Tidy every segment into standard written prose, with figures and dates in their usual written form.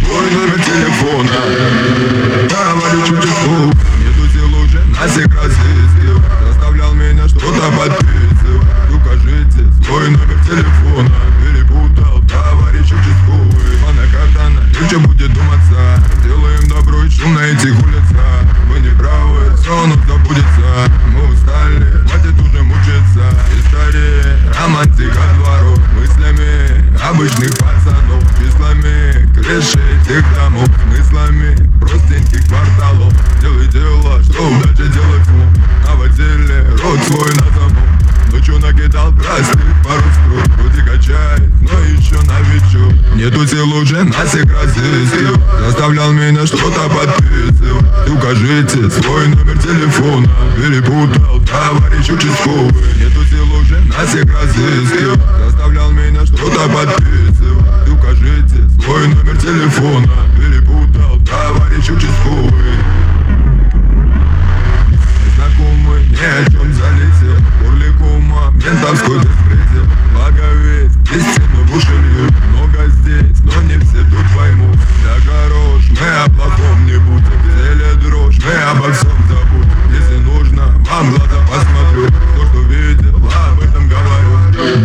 свой номер телефона. Товарищ участковый, нету сил уже на всех разыскивать. Заставлял меня что-то подписывать. Укажите свой номер телефона. Перепутал, товарищ участковый. Пана Картана, легче будет думаться. Делаем добро и шум на этих улицах. Вы не правы, все равно забудется. Мы устали, хватит уже мучиться. История, романтика дворов. Мыслями обычных пацанов. Числами крыши этих домов. Смыслами простеньких кварталов. Делай дело, что удача делает ум. Наводили рот свой на замок. Ночью накидал простых пару строк. Вроде качает, но еще новичок. Нету сил уже на всех разыскивать. Заставлял меня что-то подписывать. Укажите свой номер телефона. Перепутал, товарищ участковый. Нету сил уже на всех разыскивать. Заставлял меня что-то подписывать. Укажите свой номер телефона. Перепутал, товарищ участковый. Незнакомый ни о чем залетел. Горликума, ментовской беспредел. Благовесть, истину в уши льют. Много здесь, но не все тут поймут. Да хорош, мы о плохом не будем. Теле дрожь, мы обо всем забудем. Если нужно, вам глаза посмотрю. То, что видел, об этом говорю.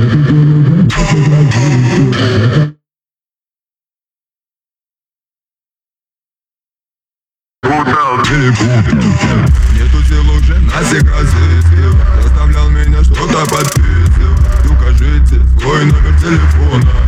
Нету сил уже на всех разыскивать. Заставлял меня что-то подписывать. Укажите свой номер телефона.